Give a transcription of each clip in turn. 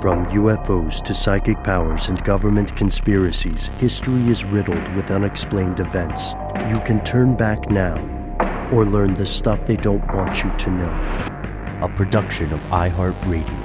From UFOs to psychic powers and government conspiracies, history is riddled with unexplained events. You can turn back now or learn the stuff they don't want you to know. A production of iHeartRadio.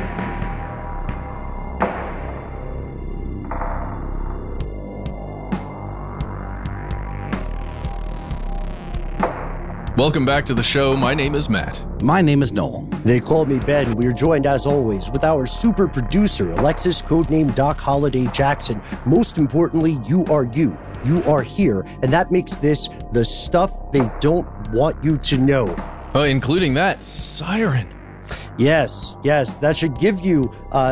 Welcome back to the show. My name is Matt. My name is Noel. They call me Ben. We are joined, as always, with our super producer, Alexis, codename Doc Holliday Jackson. Most importantly, you are you. You are here, and that makes this the stuff they don't want you to know. Including that siren. Yes, that should give you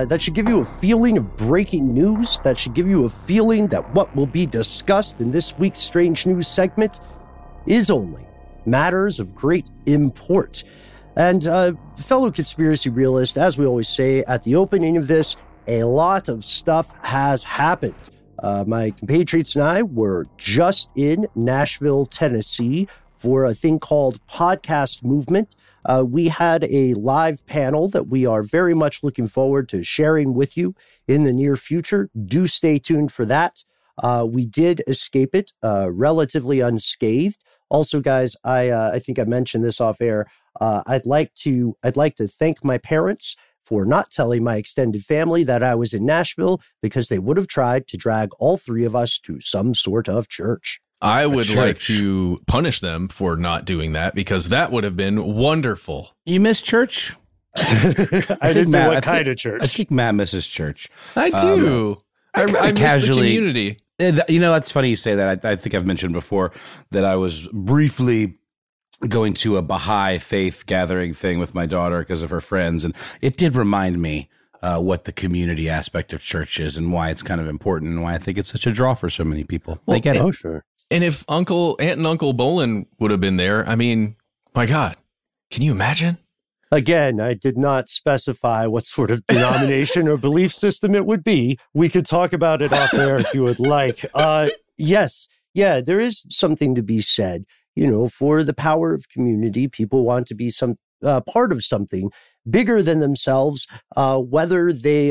a feeling of breaking news. That should give you a feeling that what will be discussed in this week's Strange News segment is only matters of great import. And fellow conspiracy realist, as we always say at the opening of this, a lot of stuff has happened. My compatriots and I were just in Nashville, Tennessee for a thing called Podcast Movement. We had a live panel that we are very much looking forward to sharing with you in the near future. Do stay tuned for that. We did escape it relatively unscathed. Also, guys, I think I mentioned this off air. I'd like to thank my parents for not telling my extended family that I was in Nashville, because they would have tried to drag all three of us to some sort of church. I would like to punish them for not doing that, because that would have been wonderful. You miss church? I didn't know what kind of church. I think Matt misses church. I do. I miss casually, the community. You know, that's funny you say that. I think I've mentioned before that I was briefly going to a Baha'i faith gathering thing with my daughter because of her friends. And it did remind me what the community aspect of church is and why it's kind of important and why I think it's such a draw for so many people. Well, they get it. Oh, sure. And if Aunt and Uncle Bolin would have been there, I mean, my God, can you imagine? Again, I did not specify what sort of denomination or belief system it would be. We could talk about it off air if you would like. Yes. Yeah, there is something to be said, for the power of community. People want to be some part of something bigger than themselves, whether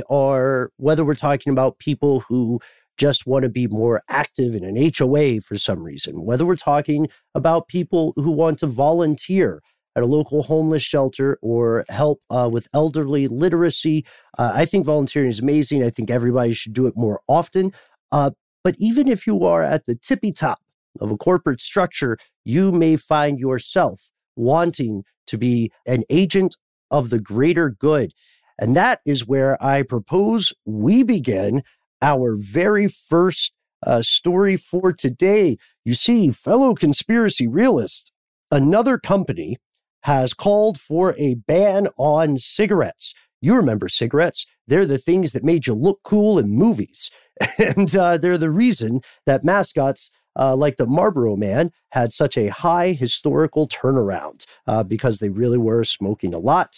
we're talking about people who just want to be more active in an HOA for some reason, whether we're talking about people who want to volunteer at a local homeless shelter or help with elderly literacy. I think volunteering is amazing. I think everybody should do it more often. But even if you are at the tippy top of a corporate structure, you may find yourself wanting to be an agent of the greater good. And that is where I propose we begin our very first story for today. You see, fellow conspiracy realists, another company has called for a ban on cigarettes. You remember cigarettes. They're the things that made you look cool in movies. And they're the reason that mascots like the Marlboro Man had such a high historical turnaround because they really were smoking a lot.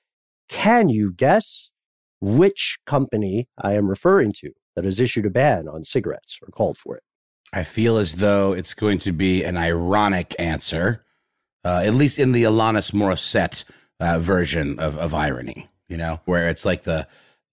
Can you guess which company I am referring to that has issued a ban on cigarettes or called for it? I feel as though it's going to be an ironic answer. At least in the Alanis Morissette version of irony, where it's like the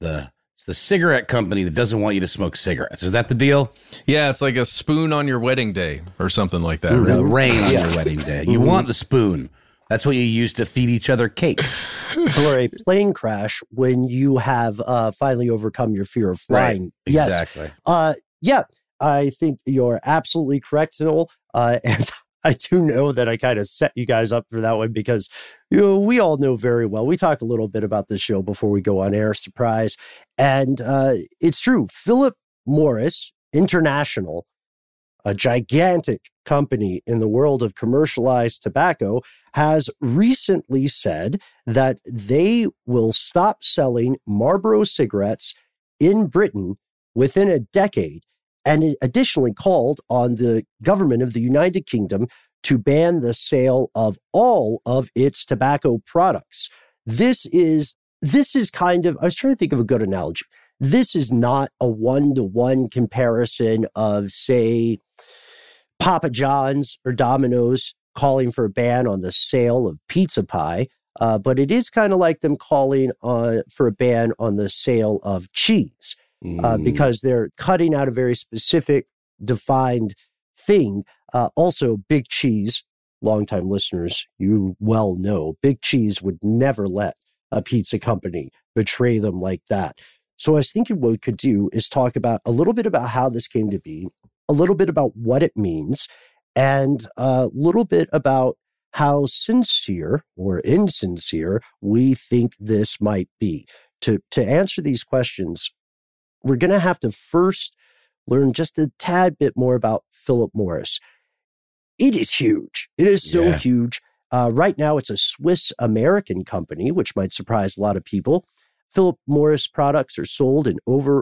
cigarette company that doesn't want you to smoke cigarettes. Is that the deal? Yeah, it's like a spoon on your wedding day or something like that. Right? Rain on your wedding day. You want the spoon. That's what you use to feed each other cake. Or a plane crash when you have finally overcome your fear of flying. Right. Exactly. Yes. I think you're absolutely correct, Noel. And I do know that I kind of set you guys up for that one because we all know very well. We talk a little bit about this show before we go on air, surprise. And it's true. Philip Morris International, a gigantic company in the world of commercialized tobacco, has recently said that they will stop selling Marlboro cigarettes in Britain within a decade. And it additionally called on the government of the United Kingdom to ban the sale of all of its tobacco products. This is kind of, I was trying to think of a good analogy. This is not a one-to-one comparison of, say, Papa John's or Domino's calling for a ban on the sale of pizza pie. But it is kind of like them calling for a ban on the sale of cheese because they're cutting out a very specific, defined thing. Also, Big Cheese, longtime listeners, you well know, Big Cheese would never let a pizza company betray them like that. So I was thinking what we could do is talk about a little bit about how this came to be, a little bit about what it means, and a little bit about how sincere or insincere we think this might be. To answer these questions, we're going to have to first learn just a tad bit more about Philip Morris. It is huge. It is so huge. Right now, it's a Swiss-American company, which might surprise a lot of people. Philip Morris products are sold in over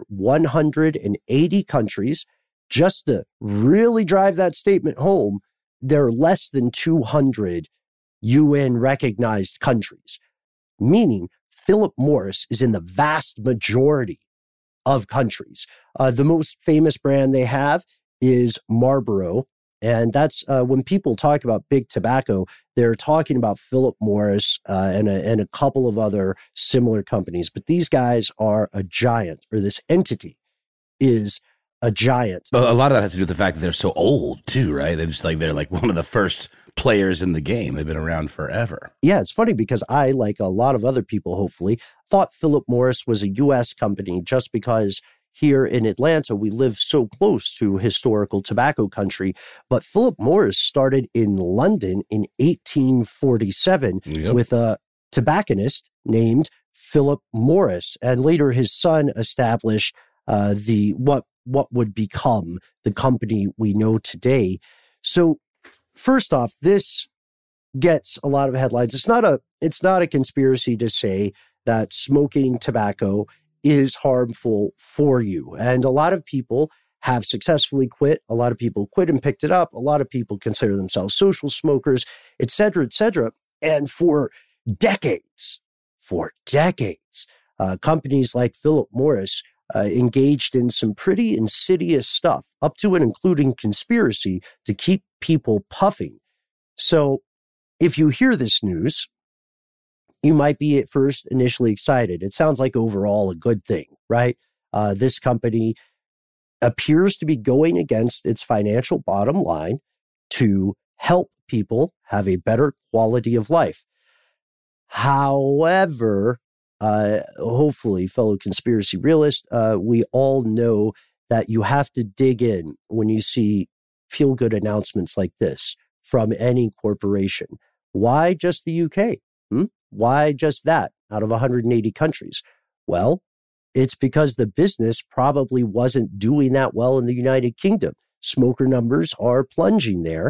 180 countries. Just to really drive that statement home, there are less than 200 UN-recognized countries, meaning Philip Morris is in the vast majority of countries. The most famous brand they have is Marlboro, and that's when people talk about big tobacco, they're talking about Philip Morris and a couple of other similar companies. But these guys are a giant, or this entity is a giant. But a lot of that has to do with the fact that they're so old too, right? They're like one of the first players in the game. They've been around forever. Yeah, it's funny because I, like a lot of other people, hopefully, thought Philip Morris was a U.S. company just because here in Atlanta, we live so close to historical tobacco country. But Philip Morris started in London in 1847 with a tobacconist named Philip Morris. And later his son established what would become the company we know today. So first off, this gets a lot of headlines. It's not a conspiracy to say that smoking tobacco is harmful for you. And a lot of people have successfully quit. A lot of people quit and picked it up. A lot of people consider themselves social smokers, et cetera, et cetera. And for decades, companies like Philip Morris engaged in some pretty insidious stuff, up to and including conspiracy to keep people puffing. So if you hear this news, you might be at first initially excited. It sounds like overall a good thing, right? This company appears to be going against its financial bottom line to help people have a better quality of life. However, hopefully, fellow conspiracy realists, we all know that you have to dig in when you see feel-good announcements like this from any corporation. Why just the UK? Why just that out of 180 countries? Well, it's because the business probably wasn't doing that well in the United Kingdom. Smoker numbers are plunging there,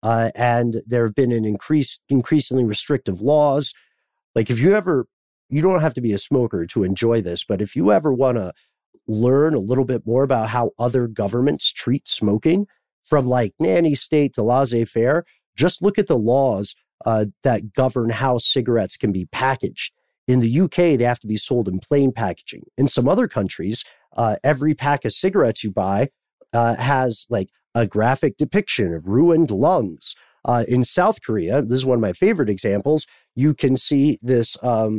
and there have been increasingly restrictive laws. Like you don't have to be a smoker to enjoy this, but if you ever want to learn a little bit more about how other governments treat smoking, from like nanny state to laissez-faire, just look at the laws that govern how cigarettes can be packaged. In the UK, they have to be sold in plain packaging. In some other countries, every pack of cigarettes you buy has like a graphic depiction of ruined lungs. In South Korea, this is one of my favorite examples, you can see this,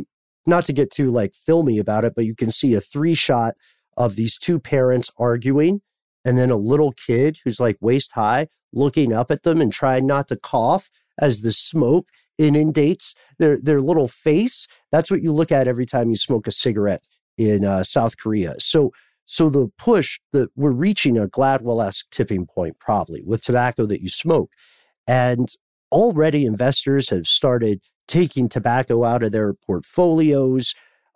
not to get too like filmy about it, but you can see a 3-shot of these two parents arguing, and then a little kid who's like waist high looking up at them and trying not to cough as the smoke inundates their little face. That's what you look at every time you smoke a cigarette in South Korea. So the push that we're reaching a Gladwell-esque tipping point probably with tobacco that you smoke. And already investors have started taking tobacco out of their portfolios.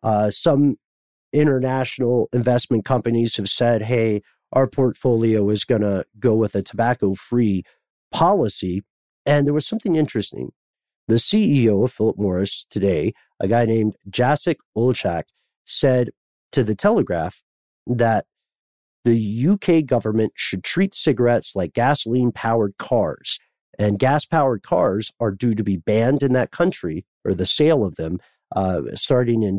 Some international investment companies have said, hey, our portfolio is going to go with a tobacco-free policy. And there was something interesting. The CEO of Philip Morris today, a guy named Jacek Olczak, said to The Telegraph that the UK government should treat cigarettes like gasoline-powered cars. And gas-powered cars are due to be banned in that country, or the sale of them, starting in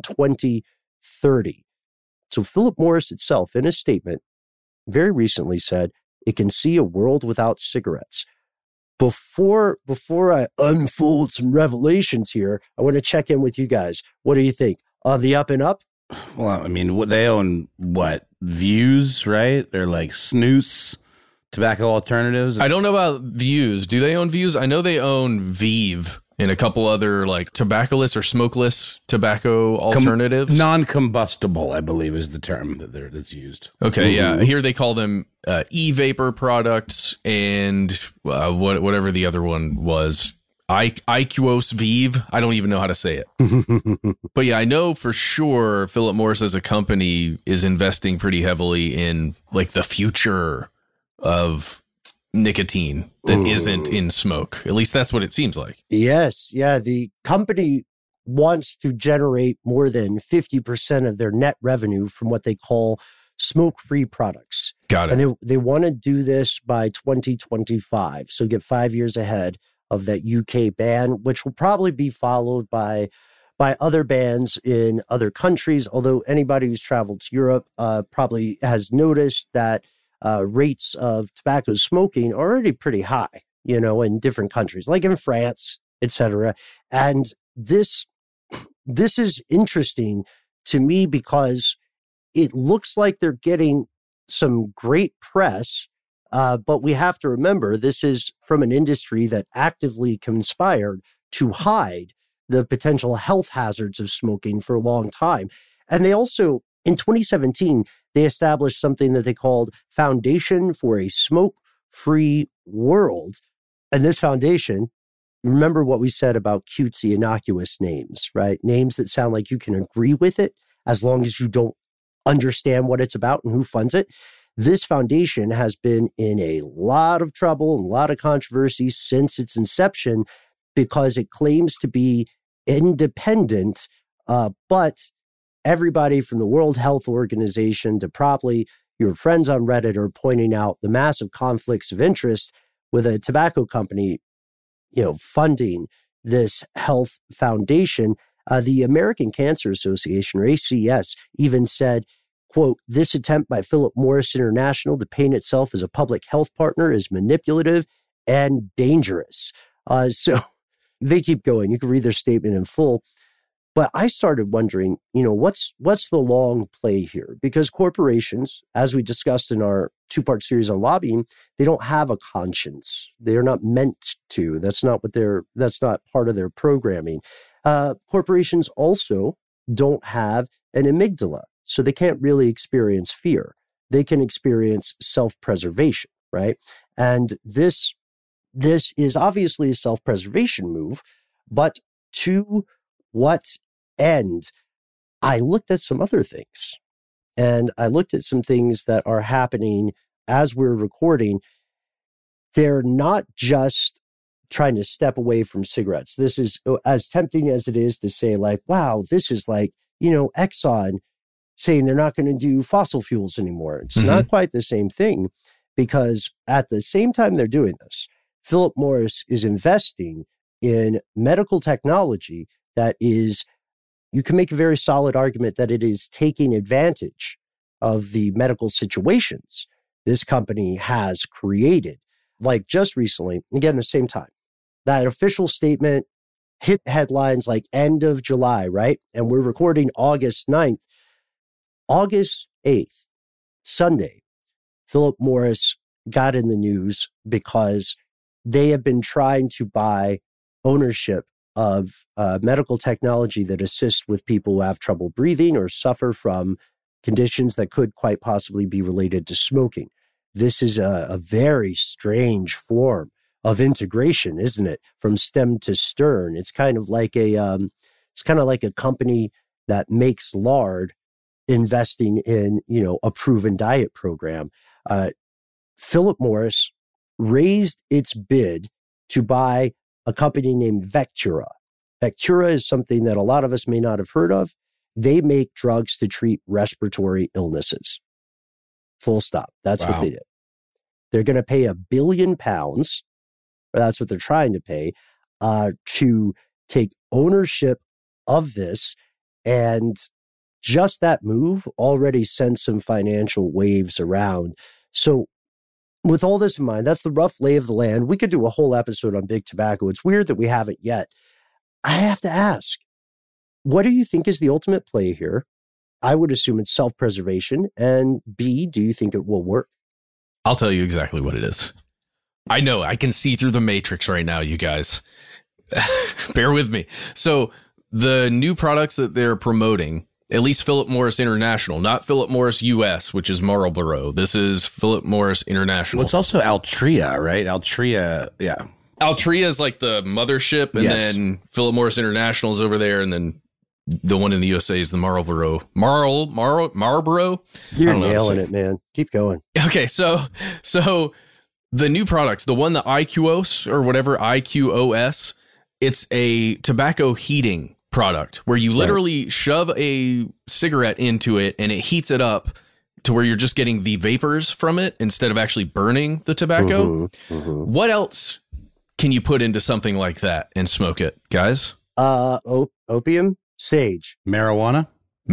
2030. So Philip Morris itself, in a statement, very recently said it can see a world without cigarettes. Before I unfold some revelations here, I want to check in with you guys. What do you think? On the up and up? Well, I mean, they own what? Views, right? They're like snus, tobacco alternatives. I don't know about Views. Do they own Views? I know they own Vive and a couple other like tobaccoless or smokeless tobacco alternatives. Non-combustible, I believe, is the term that's used. Okay, yeah. Here they call them e-vapor products and whatever the other one was. IQOS Vive. I don't even know how to say it. But yeah, I know for sure Philip Morris as a company is investing pretty heavily in like the future of nicotine that isn't in smoke. At least that's what it seems like. Yes. Yeah. The company wants to generate more than 50% of their net revenue from what they call smoke-free products. Got it. And they want to do this by 2025. So get 5 years ahead of that UK ban, which will probably be followed by other bans in other countries. Although anybody who's traveled to Europe probably has noticed that rates of tobacco smoking are already pretty high, in different countries, like in France, etc. And this is interesting to me because it looks like they're getting some great press, but we have to remember this is from an industry that actively conspired to hide the potential health hazards of smoking for a long time. And they also, in 2017, they established something that they called Foundation for a Smoke-Free World. And this foundation, remember what we said about cutesy, innocuous names, right? Names that sound like you can agree with it as long as you don't understand what it's about and who funds it. This foundation has been in a lot of trouble and a lot of controversy since its inception because it claims to be independent, but everybody from the World Health Organization to probably your friends on Reddit are pointing out the massive conflicts of interest with a tobacco company, funding this health foundation. The American Cancer Association, or ACS, even said, quote, "This attempt by Philip Morris International to paint itself as a public health partner is manipulative and dangerous." So they keep going. You can read their statement in full. But I started wondering, what's the long play here? Because corporations, as we discussed in our 2-part series on lobbying, they don't have a conscience. They are not meant to. That's not part of their programming. Corporations also don't have an amygdala, so they can't really experience fear. They can experience self-preservation, right? And this is obviously a self-preservation move, but to what end? I looked at some other things, and I looked at some things that are happening as we're recording. They're not just trying to step away from cigarettes. This is as tempting as it is to say, like, wow, this is like, Exxon saying they're not going to do fossil fuels anymore. It's not quite the same thing, because at the same time they're doing this, Philip Morris is investing in medical technology that is, you can make a very solid argument that it is taking advantage of the medical situations this company has created. Like just recently, again, the same time, that official statement hit headlines like end of July, right? And we're recording August 9th. August 8th, Sunday, Philip Morris got in the news because they have been trying to buy ownership of medical technology that assists with people who have trouble breathing or suffer from conditions that could quite possibly be related to smoking. This is a very strange form of integration, isn't it? From stem to stern. It's kind of like a company that makes lard investing in, a proven diet program. Philip Morris raised its bid to buy a company named Vectura. Vectura is something that a lot of us may not have heard of. They make drugs to treat respiratory illnesses. Full stop. That's what they did. They're going to pay £1 billion, or that's what they're trying to pay, to take ownership of this. And just that move already sent some financial waves around. So with all this in mind, that's the rough lay of the land. We could do a whole episode on big tobacco. It's weird that we haven't yet. I have to ask, what do you think is the ultimate play here? I would assume it's self-preservation. And B, do you think it will work? I'll tell you exactly what it is. I know, I can see through the matrix right now, you guys. Bear with me. So the new products that they're promoting, at least Philip Morris International, not Philip Morris US, which is Marlboro. This is Philip Morris International. Well, it's also Altria, right? Altria, yeah. Altria is like the mothership, and then Philip Morris International is over there, and then the one in the USA is the Marlboro. Marlboro? You're nailing it, man. Keep going. Okay, so the new products, the one, the IQOS or whatever, IQOS, it's a tobacco heating product where you literally shove a cigarette into it and it heats it up to where you're just getting the vapors from it instead of actually burning the tobacco. What else can you put into something like that and smoke it, guys? Opium? Sage. Marijuana?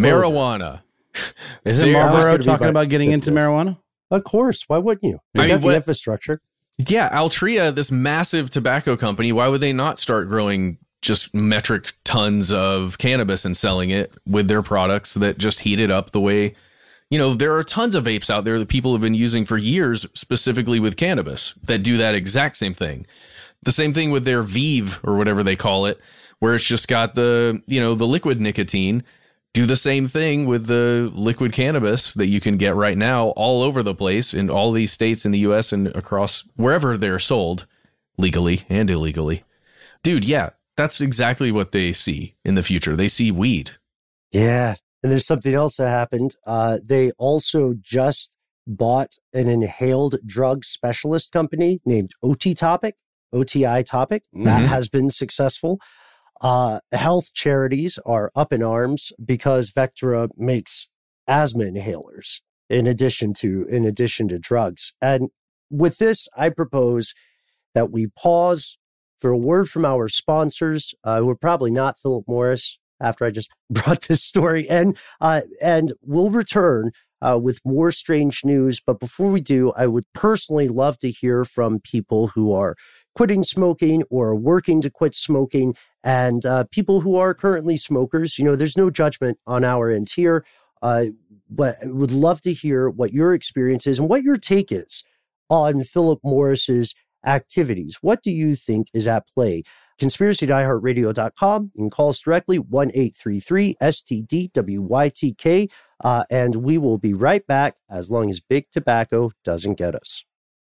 Isn't Marlboro talking about getting into marijuana? Of course. Why wouldn't you? You got the infrastructure. Yeah, Altria, this massive tobacco company, why would they not start growing just metric tons of cannabis and selling it with their products that just heat it up the way, there are tons of vapes out there that people have been using for years, specifically with cannabis, that do that exact same thing. The same thing with their Vive or whatever they call it, where it's just got the liquid nicotine. Do the same thing with the liquid cannabis that you can get right now all over the place in all these states in the U.S. and across wherever they're sold legally and illegally. Dude, yeah, that's exactly what they see in the future. They see weed. Yeah. And there's something else that happened. They also just bought an inhaled drug specialist company named OTI Topic. That has been successful. Health charities are up in arms because Vectura makes asthma inhalers in addition to drugs. And with this, I propose that we pause for a word from our sponsors, who are probably not Philip Morris after I just brought this story in, and we'll return with more strange news. But before we do, I would personally love to hear from people who are quitting smoking or working to quit smoking, and people who are currently smokers. There's no judgment on our end here, but I would love to hear what your experience is and what your take is on Philip Morris's activities. What do you think is at play? conspiracydiehardradio.com. You can call us directly, 1-833-STDWYTK, and we will be right back as long as big tobacco doesn't get us.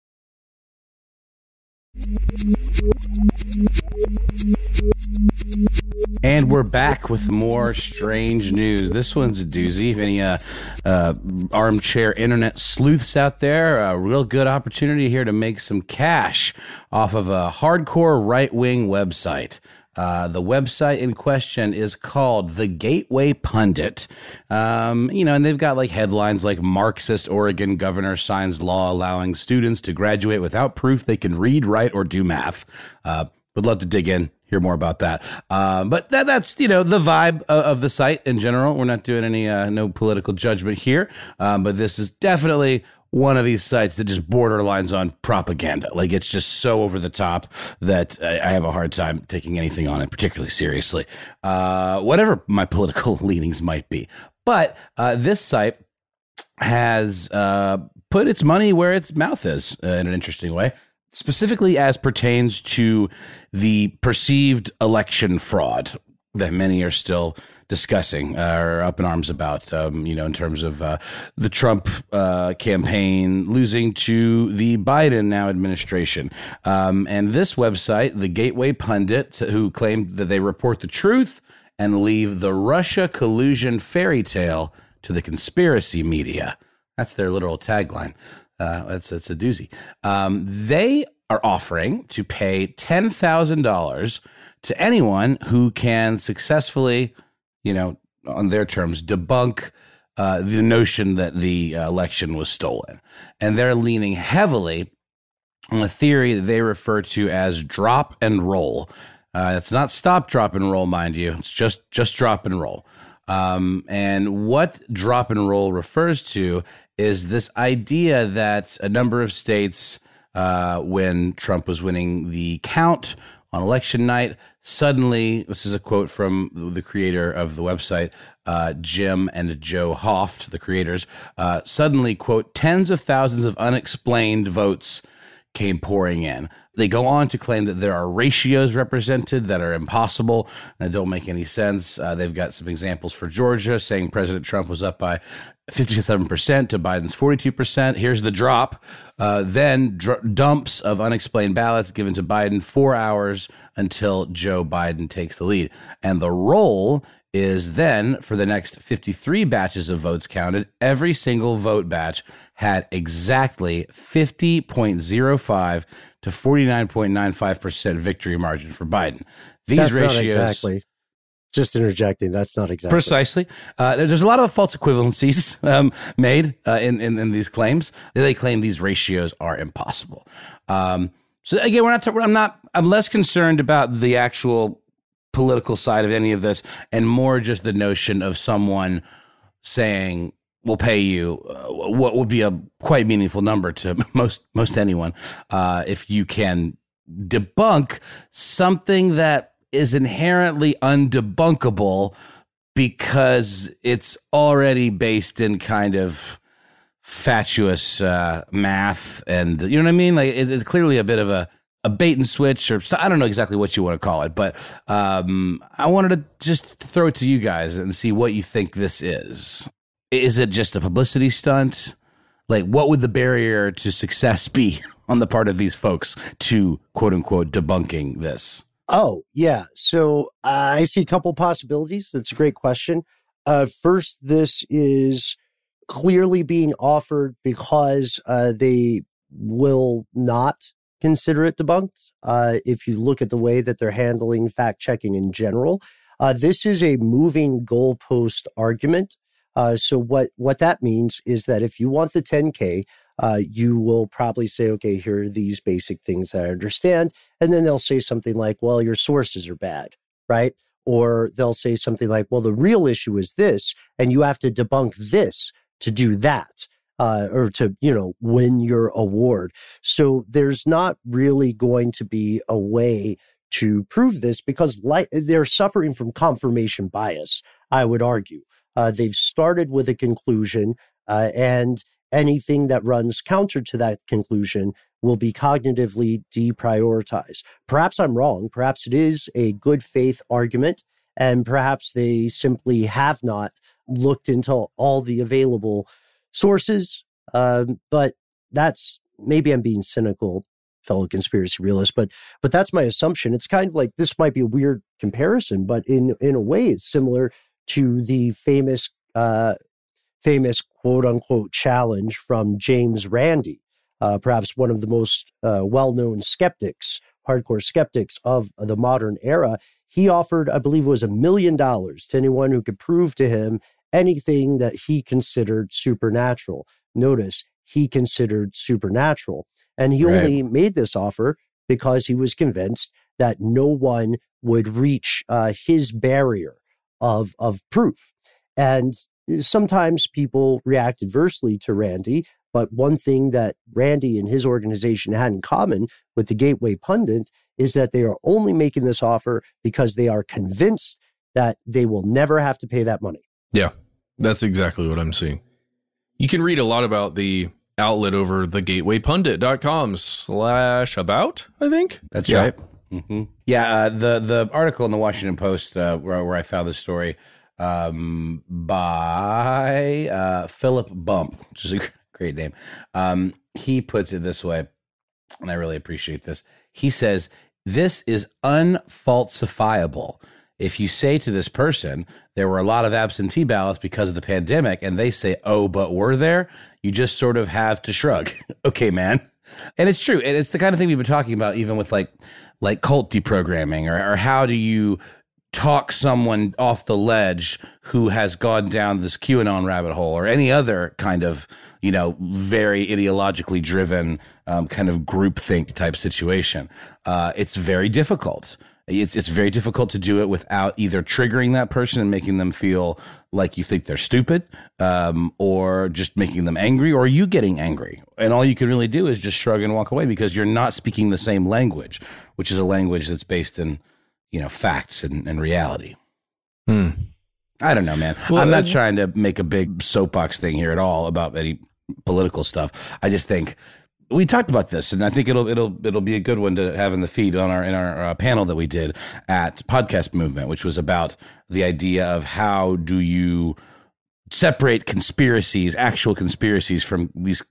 And we're back with more strange news. This one's a doozy. If any armchair internet sleuths out there, a real good opportunity here to make some cash off of a hardcore right-wing website. The website in question is called The Gateway Pundit. And they've got like headlines like Marxist Oregon governor signs law allowing students to graduate without proof they can read, write, or do math. Would love to dig in, hear more about that. But that's, the vibe of the site in general. We're not doing any, no political judgment here. But this is definitely one of these sites that just borderlines on propaganda. Like, it's just so over the top that I have a hard time taking anything on it particularly seriously, whatever my political leanings might be. But this site has put its money where its mouth is in an interesting way, specifically as pertains to the perceived election fraud that many are still discussing or up in arms about, in terms of the Trump campaign losing to the Biden now administration. And this website, The Gateway Pundit, who claimed that they report the truth and leave the Russia collusion fairy tale to the conspiracy media. That's their literal tagline. That's a doozy. They are offering to pay $10,000 to anyone who can successfully, on their terms, debunk the notion that the election was stolen. And they're leaning heavily on a theory that they refer to as drop and roll. It's not stop, drop, and roll, mind you. It's just drop and roll. And what drop and roll refers to is this idea that a number of states, when Trump was winning the count on election night, suddenly, this is a quote from the creator of the website, Jim and Joe Hoft, the creators, suddenly, quote, tens of thousands of unexplained votes came pouring in. They go on to claim that there are ratios represented that are impossible and don't make any sense. They've got some examples for Georgia, saying President Trump was up by 57% to Biden's 42%. Here's the drop. Then dumps of unexplained ballots given to Biden, 4 hours until Joe Biden takes the lead. And the roll is then, for the next 53 batches of votes counted, every single vote batch had exactly 50.05 to 49.95% victory margin for Biden. These that's ratios... not exactly. Just interjecting, that's not exactly. Precisely. There's a lot of false equivalencies made in these claims. They claim these ratios are impossible. So again, I'm less concerned about the actual political side of any of this and more just the notion of someone saying, we'll pay you what would be a quite meaningful number to most anyone if you can debunk something that is inherently undebunkable because it's already based in kind of fatuous math, and you know what I mean? Like it's clearly a bit of a bait and switch, or I don't know exactly what you want to call it, but I wanted to just throw it to you guys and see what you think this is. Is it just a publicity stunt? Like, what would the barrier to success be on the part of these folks to, quote unquote, debunking this? Oh, yeah. So I see a couple possibilities. That's a great question. First, this is clearly being offered because they will not consider it debunked. If you look at the way that they're handling fact checking in general, this is a moving goalpost argument. So what that means is that if you want the 10K, you will probably say, okay, here are these basic things that I understand. And then they'll say something like, well, your sources are bad, right? Or they'll say something like, well, the real issue is this, and you have to debunk this to do that, or to, win your award. So there's not really going to be a way to prove this because they're suffering from confirmation bias, I would argue. They've started with a conclusion, and anything that runs counter to that conclusion will be cognitively deprioritized. Perhaps I'm wrong. Perhaps it is a good faith argument, and perhaps they simply have not looked into all the available sources. But that's, maybe I'm being cynical, fellow conspiracy realist, but that's my assumption. It's kind of like, this might be a weird comparison, but in a way it's similar to the famous quote unquote challenge from James Randi, perhaps one of the most well-known skeptics, hardcore skeptics of the modern era. He offered, I believe it was $1 million to anyone who could prove to him anything that he considered supernatural. Notice, he considered supernatural. And he only made this offer because he was convinced that no one would reach his barrier of proof. And sometimes people react adversely to Randi, but one thing that Randi and his organization had in common with the Gateway Pundit is that they are only making this offer because they are convinced that they will never have to pay that money. Yeah, that's exactly what I'm seeing. You can read a lot about the outlet over thegatewaypundit.com/about, I think. That's right. Mm-hmm. Yeah, the article in the Washington Post where I found this story by Philip Bump, which is a great name. He puts it this way, and I really appreciate this. He says, this is unfalsifiable. If you say to this person, there were a lot of absentee ballots because of the pandemic, and they say, oh, but were there? You just sort of have to shrug. Okay, man. And it's true. And it's the kind of thing we've been talking about, even with like cult deprogramming, or how do you talk someone off the ledge who has gone down this QAnon rabbit hole, or any other kind of, very ideologically driven kind of groupthink type situation. It's very difficult. It's very difficult to do it without either triggering that person and making them feel like you think they're stupid, or just making them angry, or you getting angry. And all you can really do is just shrug and walk away because you're not speaking the same language, which is a language that's based in, facts and reality. I don't know, man. Well, I'm not trying to make a big soapbox thing here at all about any political stuff. I just think we talked about this, and I think it'll be a good one to have in the feed in our panel that we did at Podcast Movement, which was about the idea of how do you separate conspiracies, actual conspiracies, from these,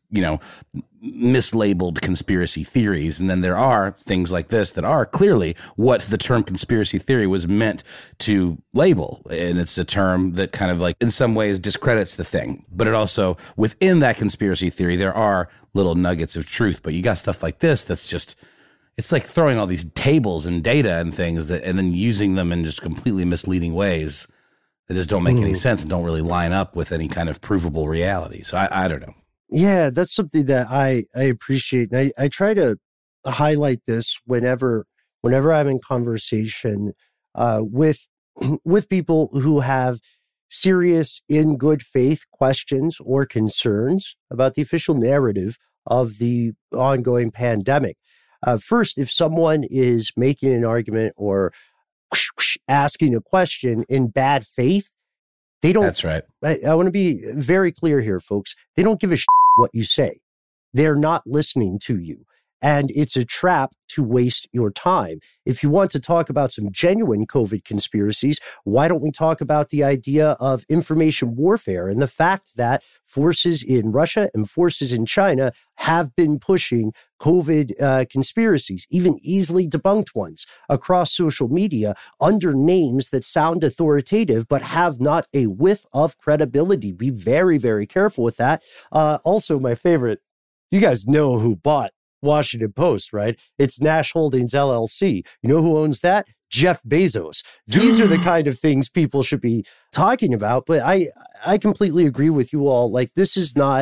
mislabeled conspiracy theories. And then there are things like this that are clearly what the term conspiracy theory was meant to label. And it's a term that kind of like in some ways discredits the thing, but it also within that conspiracy theory, there are little nuggets of truth. But you got stuff like this that's just, it's like throwing all these tables and data and things and then using them in just completely misleading ways that just don't make any sense and don't really line up with any kind of provable reality. So I don't know. Yeah, that's something that I appreciate. And I try to highlight this whenever I'm in conversation with people who have serious, in good faith questions or concerns about the official narrative of the ongoing pandemic. First, if someone is making an argument or asking a question in bad faith, they don't. That's right. I want to be very clear here, folks. They don't give a what you say. They're not listening to you. And it's a trap to waste your time. If you want to talk about some genuine COVID conspiracies, why don't we talk about the idea of information warfare and the fact that forces in Russia and forces in China have been pushing COVID conspiracies, even easily debunked ones, across social media under names that sound authoritative but have not a whiff of credibility. Be very, very careful with that. Also, my favorite, you guys know who bought Washington Post, right? It's Nash Holdings LLC. You know who owns that? Jeff Bezos. These are the kind of things people should be talking about. But I completely agree with you all. Like, this is not,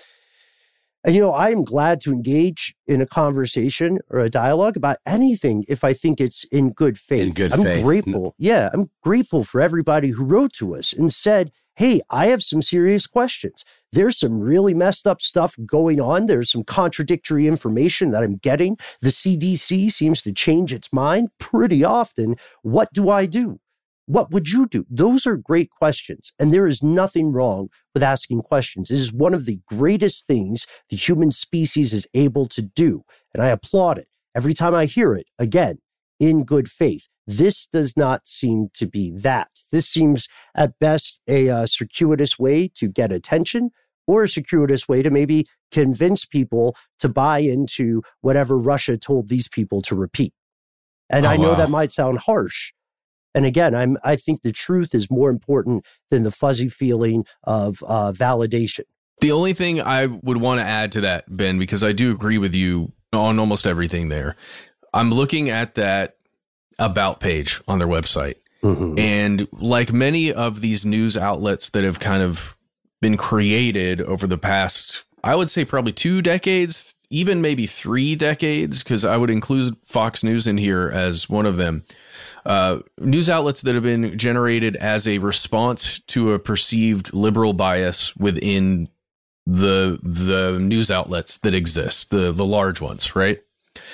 I am glad to engage in a conversation or a dialogue about anything if I think it's in good faith. In good faith. I'm grateful. Yeah, I'm grateful for everybody who wrote to us and said, hey, I have some serious questions. There's some really messed up stuff going on. There's some contradictory information that I'm getting. The CDC seems to change its mind pretty often. What do I do? What would you do? Those are great questions. And there is nothing wrong with asking questions. It is one of the greatest things the human species is able to do. And I applaud it every time I hear it, again, in good faith. This does not seem to be that. This seems at best a circuitous way to get attention, or a circuitous way to maybe convince people to buy into whatever Russia told these people to repeat. And I know that might sound harsh. And again, I think the truth is more important than the fuzzy feeling of validation. The only thing I would want to add to that, Ben, because I do agree with you on almost everything there. I'm looking at that about page on their website. Mm-hmm. And like many of these news outlets that have kind of been created over the past, I would say probably 2 decades, even maybe 3 decades, because I would include Fox News in here as one of them. News outlets that have been generated as a response to a perceived liberal bias within the news outlets that exist, the large ones, right?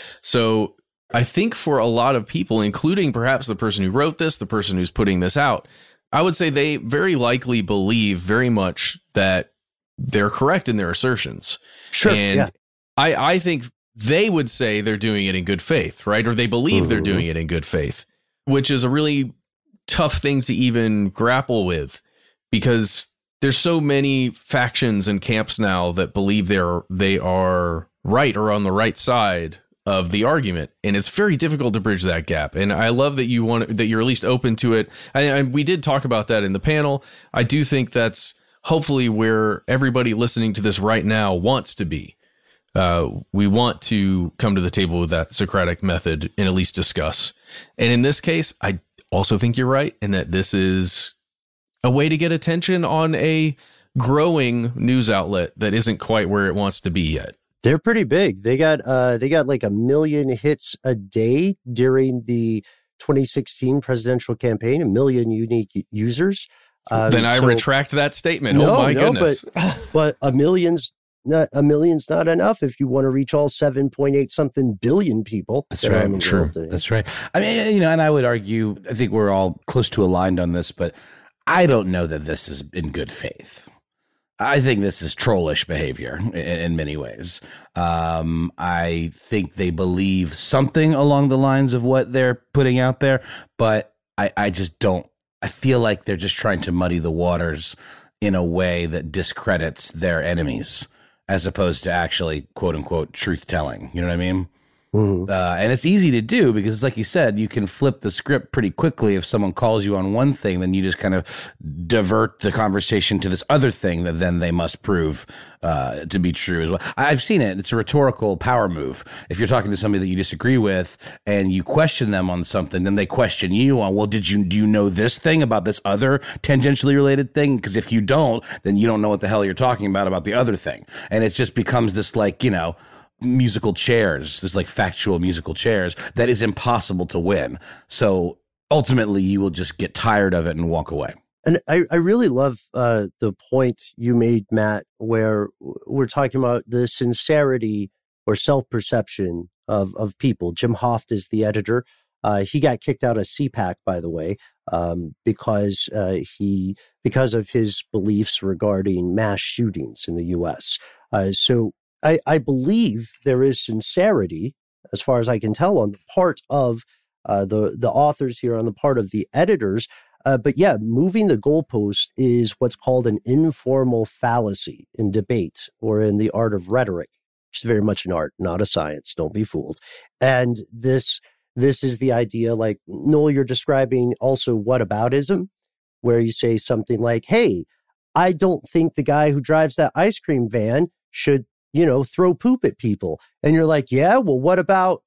So I think for a lot of people, including perhaps the person who wrote this, the person who's putting this out, I would say they very likely believe very much that they're correct in their assertions. Sure. And yeah. I think they would say they're doing it in good faith, right? Or they believe they're doing it in good faith, which is a really tough thing to even grapple with, because there's so many factions and camps now that believe they are right or on the right side of the argument, and it's very difficult to bridge that gap. And I love that you're at least open to it. And we did talk about that in the panel. I do think that's hopefully where everybody listening to this right now wants to be. We want to come to the table with that Socratic method and at least discuss. And in this case, I also think you're right, and that this is a way to get attention on a growing news outlet that isn't quite where it wants to be yet. They're pretty big. They got like 1 million hits a day during the 2016 presidential campaign, 1 million unique users. Then I retract that statement. Oh my goodness! But a million's not enough if you want to reach all 7.8 something billion people. That's right. True. That's right. I mean, and I would argue, I think we're all close to aligned on this, but I don't know that this is in good faith. I think this is trollish behavior in many ways. I think they believe something along the lines of what they're putting out there, but I just don't. I feel like they're just trying to muddy the waters in a way that discredits their enemies, as opposed to actually, quote unquote, truth telling. You know what I mean? Mm-hmm. And it's easy to do because it's like you said, you can flip the script pretty quickly. If someone calls you on one thing, then you just kind of divert the conversation to this other thing that then they must prove to be true as well. I've seen it. It's a rhetorical power move. If you're talking to somebody that you disagree with and you question them on something, then they question you on, well, do you know this thing about this other tangentially related thing? Because if you don't, then you don't know what the hell you're talking about the other thing. And it just becomes this musical chairs, this factual musical chairs that is impossible to win. So ultimately you will just get tired of it and walk away. And I really love the point you made, Matt, where we're talking about the sincerity or self-perception of people. Jim Hoft is the editor. He got kicked out of CPAC, by the way, because of his beliefs regarding mass shootings in the U.S. So I believe there is sincerity, as far as I can tell, on the part of the authors here, on the part of the editors. But yeah, moving the goalpost is what's called an informal fallacy in debate or in the art of rhetoric, which is very much an art, not a science. Don't be fooled. And this is the idea, like, Noel, you're describing also whataboutism, where you say something like, hey, I don't think the guy who drives that ice cream van should throw poop at people. And you're like, yeah, well, what about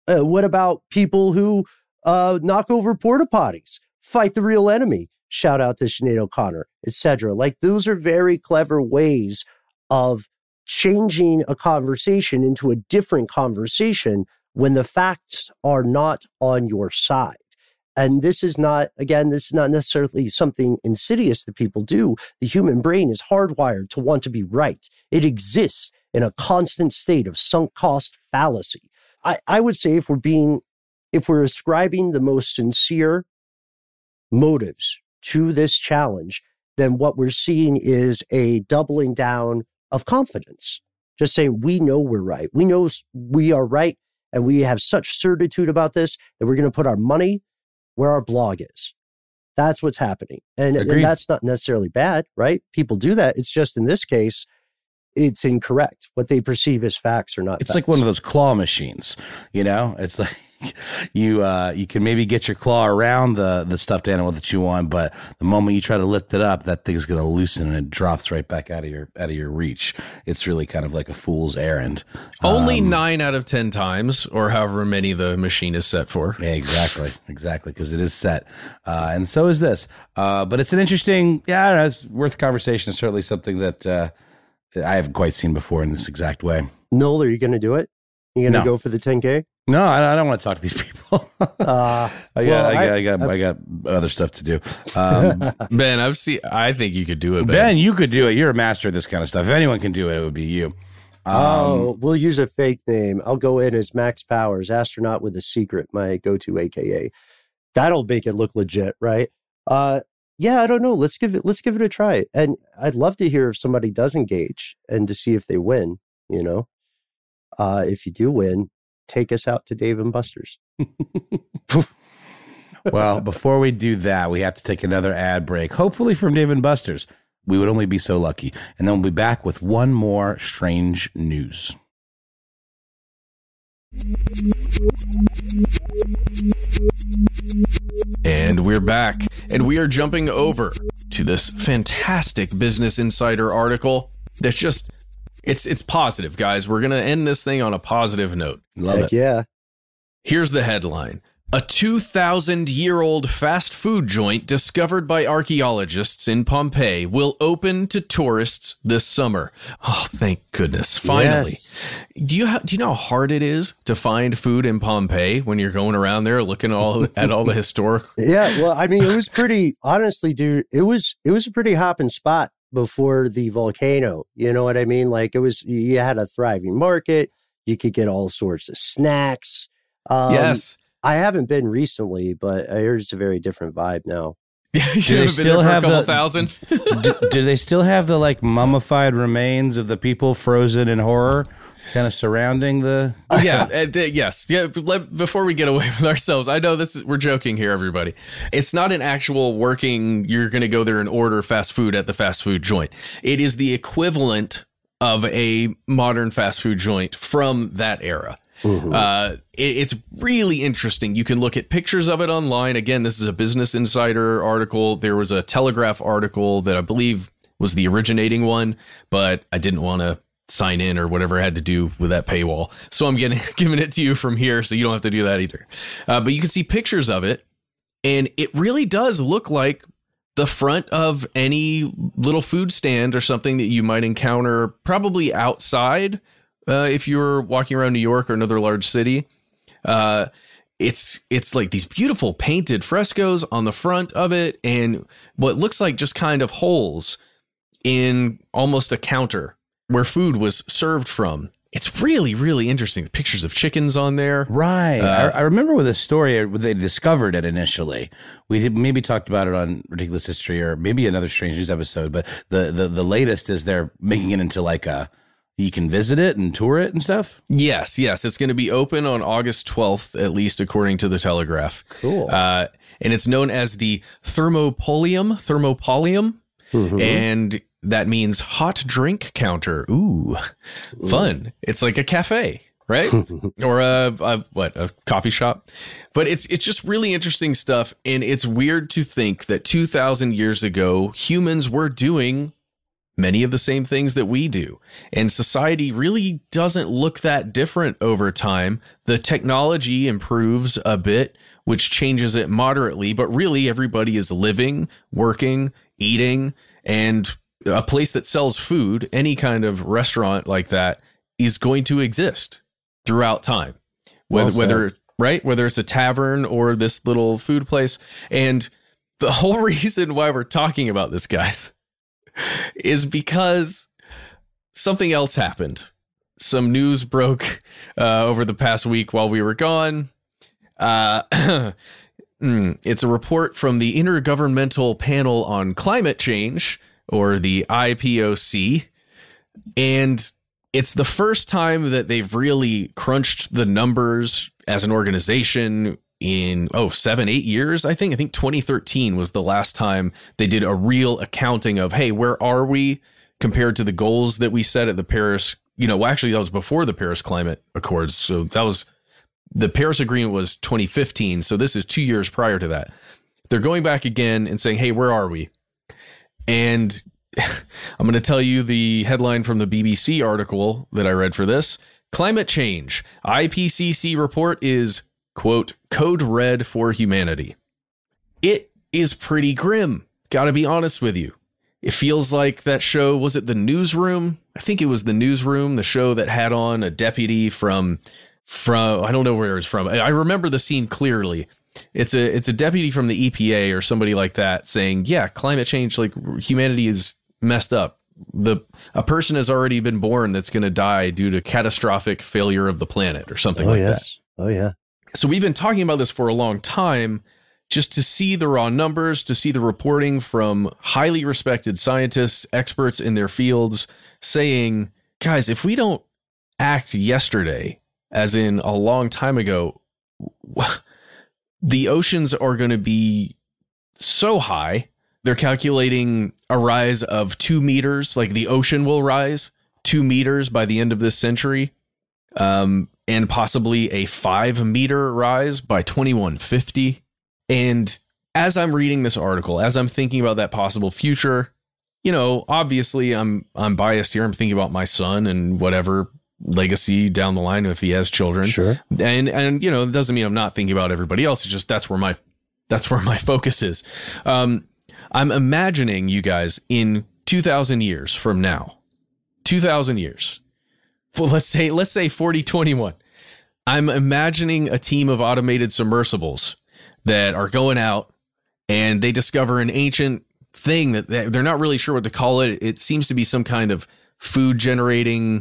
people who knock over porta potties? Fight the real enemy. Shout out to Sinead O'Connor, etc. Like, those are very clever ways of changing a conversation into a different conversation when the facts are not on your side. And this is not necessarily something insidious that people do. The human brain is hardwired to want to be right. It exists in a constant state of sunk cost fallacy. I would say if we're ascribing the most sincere motives to this challenge, then what we're seeing is a doubling down of confidence. Just saying, we know we're right. We know we are right. And we have such certitude about this that we're going to put our money where our blog is. That's what's happening. And that's not necessarily bad, right? People do that. It's just in this case, it's incorrect. What they perceive as facts are not It's facts. like one of those claw machines, It's like you can maybe get your claw around the stuffed animal that you want, but the moment you try to lift it up, that thing's going to loosen and it drops right back out of your reach. It's really kind of like a fool's errand. Only 9 out of 10 times, or however many the machine is set for. Yeah, exactly, because it is set, and so is this. But it's an interesting, I don't know, it's worth conversation. It's certainly something that I haven't quite seen before in this exact way. Noel, are you going to do it? You going to go for the 10K? No, I don't want to talk to these people. I got other stuff to do. Ben, I think you could do it. Ben, you could do it. You're a master of this kind of stuff. If anyone can do it, it would be you. We'll use a fake name. I'll go in as Max Powers, astronaut with a secret, my go-to AKA. That'll make it look legit, right? Yeah, I don't know. Let's give it a try. And I'd love to hear if somebody does engage and to see if they win. If you do win, take us out to Dave & Buster's. Well, before we do that, we have to take another ad break, hopefully from Dave & Buster's. We would only be so lucky. And then we'll be back with one more strange news. And we're back. And we are jumping over to this fantastic Business Insider article that's just... It's positive, guys. We're going to end this thing on a positive note. Love it. Yeah. Here's the headline. A 2,000-year-old fast food joint discovered by archaeologists in Pompeii will open to tourists this summer. Oh, thank goodness. Finally. Yes. Do you know how hard it is to find food in Pompeii when you're going around there looking at all the historic? Yeah, well, I mean, it was pretty, honestly, dude, it was a pretty hopping spot before the volcano. You know what I mean? Like, you had a thriving market. You could get all sorts of snacks. Yes. I haven't been recently, but I heard it's a very different vibe now. Do they still have a couple thousand? do they still have the like mummified remains of the people frozen in horror kind of surrounding the? Yes. Yeah. Before we get away with ourselves, I know we're joking here, everybody. It's not an actual working, you're going to go there and order fast food at the fast food joint. It is the equivalent of a modern fast food joint from that era. Mm-hmm. It's really interesting. You can look at pictures of it online. Again, this is a Business Insider article. There was a Telegraph article that I believe was the originating one, but I didn't want to sign in or whatever I had to do with that paywall. So I'm giving it to you from here, so you don't have to do that either. But you can see pictures of it, and it really does look like the front of any little food stand or something that you might encounter probably outside. If you're walking around New York or another large city, it's like these beautiful painted frescoes on the front of it, and what looks like just kind of holes in almost a counter where food was served from. It's really, really interesting. The pictures of chickens on there. Right. I remember with a story where they discovered it initially. We maybe talked about it on Ridiculous History or maybe another Strange News episode, but the latest is they're making it into like you can visit it and tour it and stuff? Yes. It's going to be open on August 12th, at least according to the Telegraph. Cool. And it's known as the Thermopolium, mm-hmm. And that means hot drink counter. Ooh, fun. It's like a cafe, right? Or a coffee shop. But it's just really interesting stuff, and it's weird to think that 2,000 years ago, humans were doing many of the same things that we do. And society really doesn't look that different over time. The technology improves a bit, which changes it moderately, but really everybody is living, working, eating, and a place that sells food, any kind of restaurant like that, is going to exist throughout time. Whether it's a tavern or this little food place. And the whole reason why we're talking about this, guys, is because something else happened. Some news broke over the past week while we were gone. It's a report from the Intergovernmental Panel on Climate Change, or the IPOC, and it's the first time that they've really crunched the numbers as an organization in 7-8 years. I think 2013 was the last time they did a real accounting of, hey, where are we compared to the goals that we set at the Paris, actually that was before the Paris Climate Accords. So that was, the Paris Agreement was 2015. So this is 2 years prior to that. They're going back again and saying, hey, where are we? And I'm going to tell you the headline from the BBC article that I read for this. Climate change. IPCC report is, quote, code red for humanity. It is pretty grim. Got to be honest with you. It feels like that show, was it The Newsroom? I think it was The Newsroom, the show that had on a deputy from I don't know where it's from. I remember the scene clearly. It's a deputy from the EPA or somebody like that saying, yeah, climate change, like humanity is messed up. A person has already been born that's going to die due to catastrophic failure of the planet or something that. Oh, yeah. So we've been talking about this for a long time, just to see the raw numbers, to see the reporting from highly respected scientists, experts in their fields saying, guys, if we don't act yesterday, as in a long time ago, the oceans are going to be so high. They're calculating a rise of 2 meters, like the ocean will rise 2 meters by the end of this century, and possibly a 5-meter rise by 2150. And as I'm reading this article, as I'm thinking about that possible future, obviously I'm biased here. I'm thinking about my son and whatever, legacy down the line if he has children. Sure. And it doesn't mean I'm not thinking about everybody else. It's just that's where my focus is. I'm imagining you guys in 2,000 years from now, 2,000 years. Well, let's say 4021. I'm imagining a team of automated submersibles that are going out and they discover an ancient thing that they're not really sure what to call it. It seems to be some kind of food generating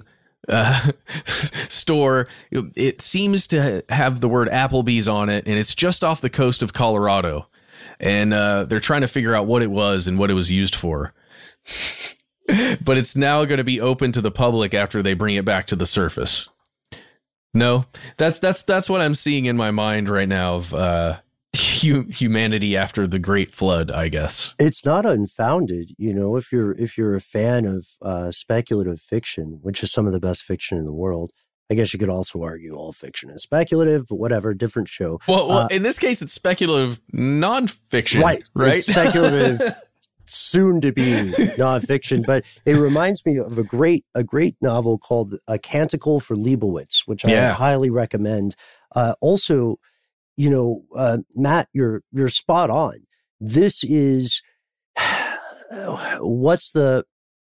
store. It seems to have the word Applebee's on it, and it's just off the coast of Colorado. And they're trying to figure out what it was and what it was used for. But it's now going to be open to the public after they bring it back to the surface. No, that's what I'm seeing in my mind right now of humanity after the Great Flood, I guess. It's not unfounded, if you're a fan of speculative fiction, which is some of the best fiction in the world. I guess you could also argue all fiction is speculative, but whatever, different show. Well, in this case, it's speculative nonfiction, right? It's speculative, soon to be nonfiction. But it reminds me of a great novel called A Canticle for Leibowitz, which I highly recommend. Also, Matt, you're spot on. This is what's the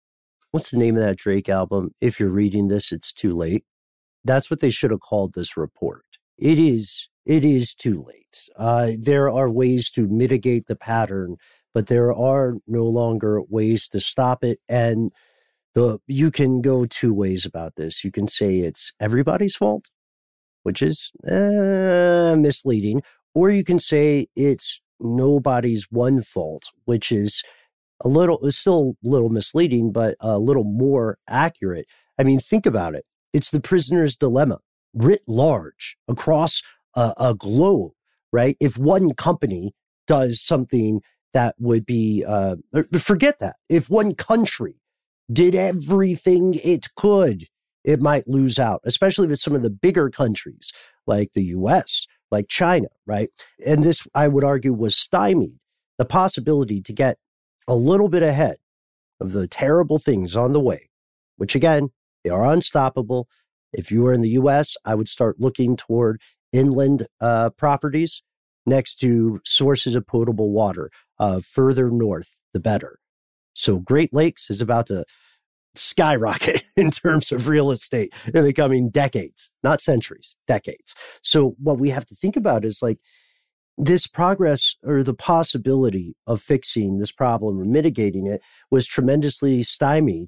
name of that Drake album? If you're reading this, it's too late. That's what they should have called this report. It is too late. There are ways to mitigate the pattern, but there are no longer ways to stop it. And you can go two ways about this. You can say it's everybody's fault, which is misleading, or you can say it's nobody's one fault, which is still a little misleading, but a little more accurate. I mean, think about it. It's the prisoner's dilemma writ large across a globe, right? If one company does something that would be, forget that. If one country did everything it could, it might lose out, especially with some of the bigger countries like the US, like China, right? And this, I would argue, was stymied. The possibility to get a little bit ahead of the terrible things on the way, which again, they are unstoppable. If you were in the US, I would start looking toward inland properties next to sources of potable water. Further north, the better. So Great Lakes is about to skyrocket in terms of real estate in the coming decades, not centuries, decades. So what we have to think about is like this progress or the possibility of fixing this problem or mitigating it was tremendously stymied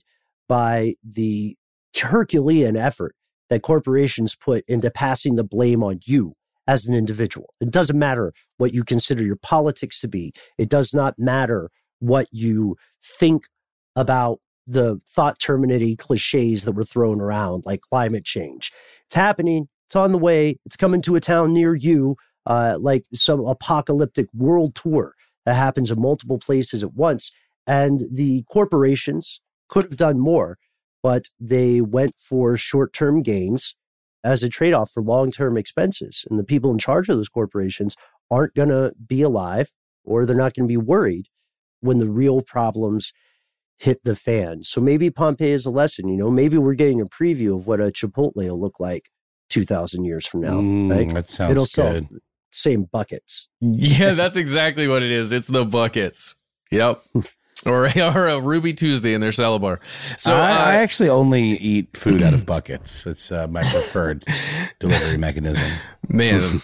by the Herculean effort that corporations put into passing the blame on you as an individual. It doesn't matter what you consider your politics to be. It does not matter what you think about the thought-terminating cliches that were thrown around, like climate change. It's happening. It's on the way. It's coming to a town near you, like some apocalyptic world tour that happens in multiple places at once. And the corporations could have done more, but they went for short-term gains as a trade-off for long-term expenses. And the people in charge of those corporations aren't going to be alive, or they're not going to be worried when the real problems hit the fan. So maybe Pompeii is a lesson, maybe we're getting a preview of what a Chipotle will look like 2,000 years from now. Right? That sounds good. Same buckets. Yeah, that's exactly what it is. It's the buckets. Yep. Or a Ruby Tuesday in their salad bar. So I actually only eat food out of buckets. It's my preferred delivery mechanism. Man,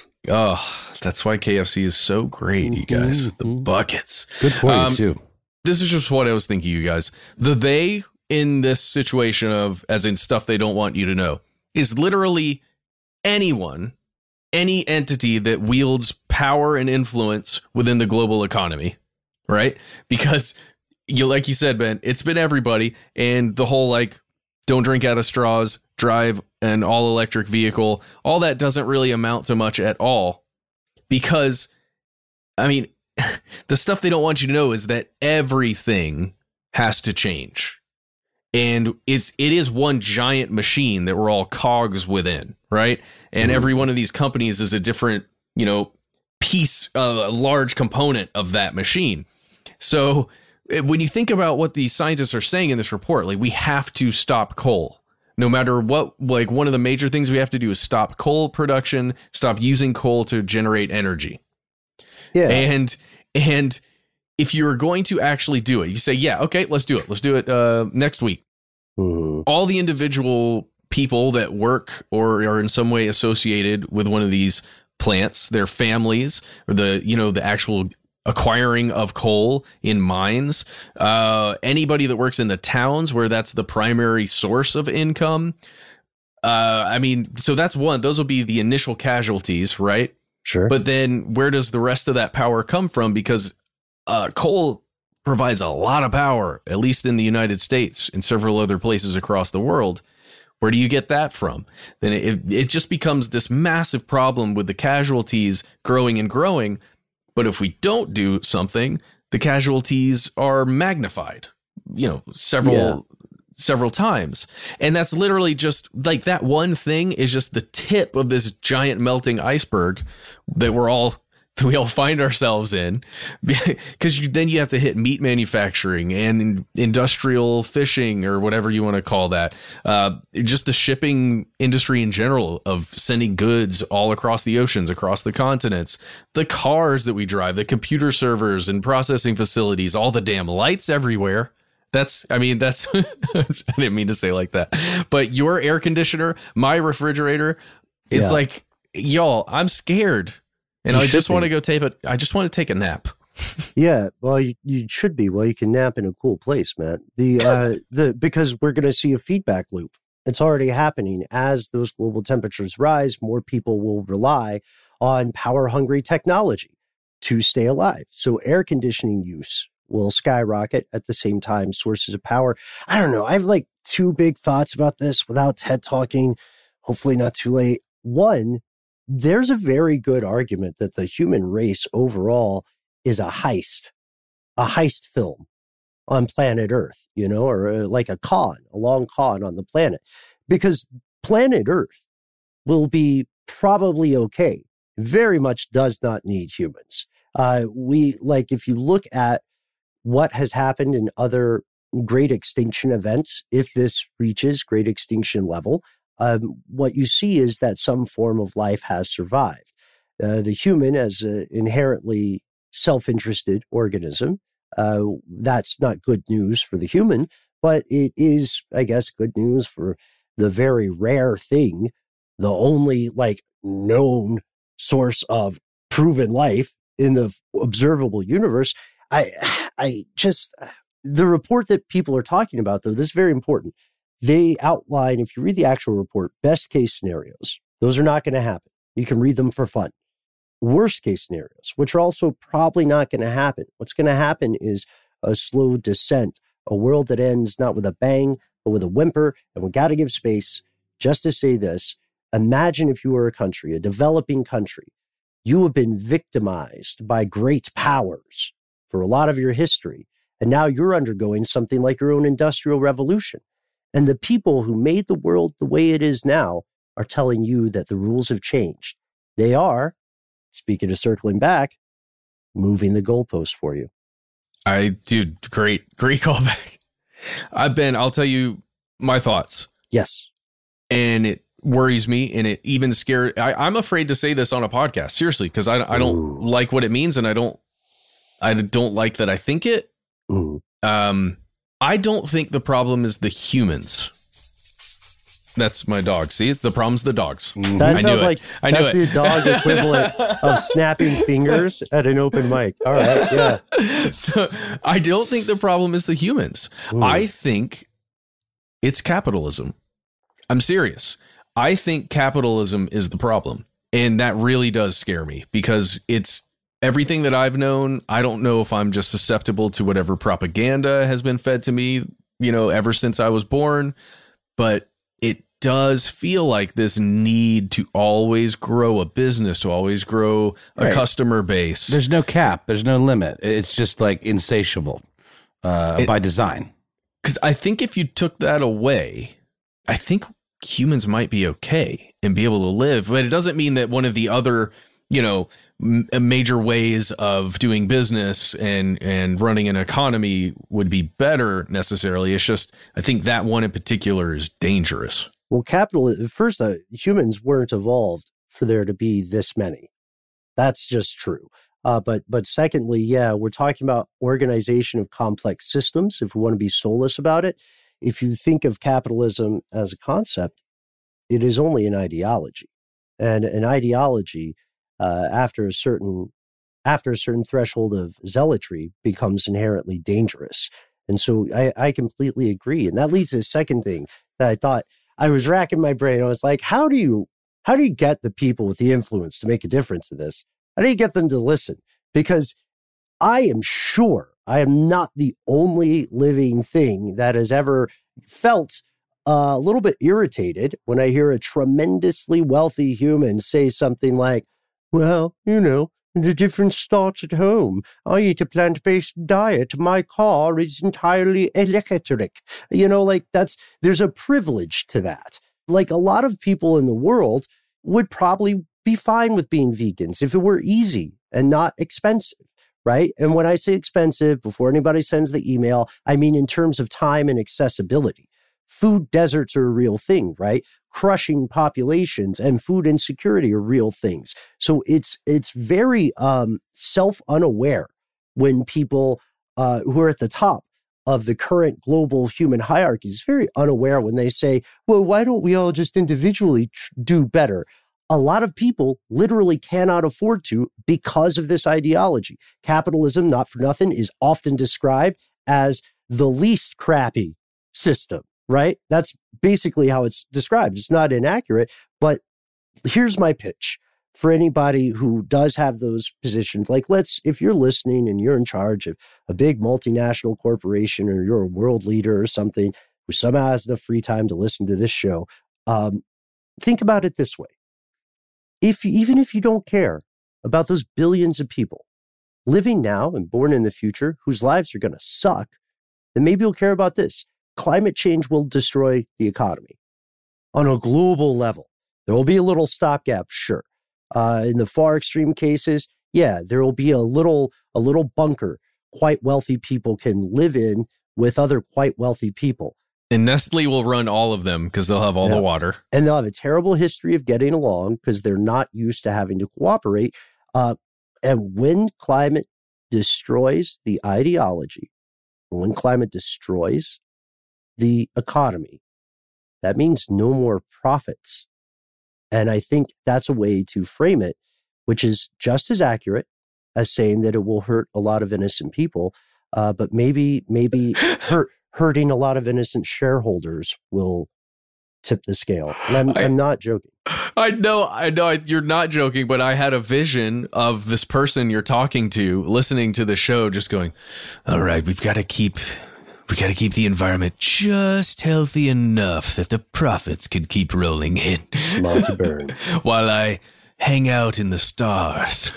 that's why KFC is so great, you guys. The buckets. Good for you, too. This is just what I was thinking, you guys. The they in this situation of, as in stuff they don't want you to know, is literally anyone, any entity that wields power and influence within the global economy, right? Because like you said, Ben, it's been everybody, and the whole don't drink out of straws, drive an all electric vehicle, all that doesn't really amount to much at all, because the stuff they don't want you to know is that everything has to change, and it is one giant machine that we're all cogs within, right? And every one of these companies is a different piece, a large component of that machine. So when you think about what the scientists are saying in this report, we have to stop coal. No matter what, like one of the major things we have to do is stop coal production, stop using coal to generate energy. Yeah. And if you're going to actually do it, you say, yeah, okay, let's do it. Let's do it next week. Mhm. All the individual people that work or are in some way associated with one of these plants, their families, or the actual acquiring of coal in mines, anybody that works in the towns where that's the primary source of income. So that's one. Those will be the initial casualties, right? Sure. But then where does the rest of that power come from? Because coal provides a lot of power, at least in the United States and several other places across the world. Where do you get that from? Then it just becomes this massive problem with the casualties growing and growing. But if we don't do something, the casualties are magnified, several times. And that's literally just like that one thing is just the tip of this giant melting iceberg that we all find ourselves in, because then you have to hit meat manufacturing and industrial fishing or whatever you want to call that. Just the shipping industry in general of sending goods all across the oceans, across the continents, the cars that we drive, the computer servers and processing facilities, all the damn lights everywhere. That's I didn't mean to say like that, but your air conditioner, my refrigerator, it's like, y'all, I'm scared. And I just want to go I just want to take a nap. Yeah, well, you should be. Well, you can nap in a cool place, man. Because we're going to see a feedback loop. It's already happening. As those global temperatures rise, more people will rely on power-hungry technology to stay alive. So air conditioning use will skyrocket. At the same time, sources of power. I don't know. I have like two big thoughts about this without TED talking. Hopefully not too late. One, there's a very good argument that the human race overall is a heist film on planet Earth, or like a long con on the planet, because planet Earth will be probably okay. Very much does not need humans. If you look at what has happened in other great extinction events, if this reaches great extinction level, what you see is that some form of life has survived. The human, as an inherently self-interested organism, that's not good news for the human, but it is, I guess, good news for the very rare thing, the only known source of proven life in the observable universe. The report that people are talking about, though, this is very important. They outline, if you read the actual report, best case scenarios. Those are not going to happen. You can read them for fun. Worst case scenarios, which are also probably not going to happen. What's going to happen is a slow descent, a world that ends not with a bang, but with a whimper. And we got to give space just to say this. Imagine if you were a country, a developing country. You have been victimized by great powers for a lot of your history. And now you're undergoing something like your own industrial revolution. And the people who made the world the way it is now are telling you that the rules have changed. They are, speaking of circling back, moving the goalpost for you. Great callback. I'll tell you my thoughts. Yes. And it worries me, and it even scares. I'm afraid to say this on a podcast, seriously, because I don't like what it means, and I don't like that I think it. Ooh. I don't think the problem is the humans. That's my dog. See, the problem's the dogs. That sounds like that's the dog equivalent of snapping fingers at an open mic. All right, yeah. So I don't think the problem is the humans. I think it's capitalism. I'm serious. I think capitalism is the problem. And that really does scare me because it's everything that I've known. I don't know if I'm just susceptible to whatever propaganda has been fed to me, ever since I was born. But it does feel like this need to always grow a business, to always grow a customer base. There's no cap. There's no limit. It's just like insatiable by design. Because I think if you took that away, I think humans might be okay and be able to live. But it doesn't mean that one of the other, major ways of doing business and running an economy would be better necessarily. It's just, I think that one in particular is dangerous. Well, first, humans weren't evolved for there to be this many. That's just true. But secondly, yeah, we're talking about organization of complex systems, if we want to be soulless about it. If you think of capitalism as a concept, it is only an ideology. And an ideology, after a certain threshold of zealotry, becomes inherently dangerous. And so I completely agree. And that leads to the second thing that I thought. I was racking my brain. I was like, how do you get the people with the influence to make a difference in this? How do you get them to listen? Because I am sure I am not the only living thing that has ever felt a little bit irritated when I hear a tremendously wealthy human say something like, well, the difference starts at home. I eat a plant-based diet. My car is entirely electric. There's a privilege to that. Like, a lot of people in the world would probably be fine with being vegans if it were easy and not expensive, right? And when I say expensive, before anybody sends the email, I mean in terms of time and accessibility. Food deserts are a real thing, right? Crushing populations and food insecurity are real things. So it's very self-unaware when people who are at the top of the current global human hierarchy is very unaware when they say, well, why don't we all just individually do better? A lot of people literally cannot afford to because of this ideology. Capitalism, not for nothing, is often described as the least crappy system. Right? That's basically how it's described. It's not inaccurate, but here's my pitch for anybody who does have those positions. Like, if you're listening and you're in charge of a big multinational corporation, or you're a world leader or something who somehow has enough free time to listen to this show, think about it this way. Even if you don't care about those billions of people living now and born in the future whose lives are going to suck, then maybe you'll care about this. Climate change will destroy the economy on a global level. There will be a little stopgap, sure. In the far extreme cases, yeah, there will be a little bunker quite wealthy people can live in with other quite wealthy people. And Nestle will run all of them because they'll have all the water. And they'll have a terrible history of getting along because they're not used to having to cooperate. And when climate destroys the ideology, when climate destroys the economy, that means no more profits. And I think that's a way to frame it, which is just as accurate as saying that it will hurt a lot of innocent people, but maybe hurting a lot of innocent shareholders will tip the scale. And I'm not joking. I know you're not joking, but I had a vision of this person you're talking to, listening to the show, just going, all right, we got to keep the environment just healthy enough that the profits can keep rolling in. Monty Byrne. While I hang out in the stars.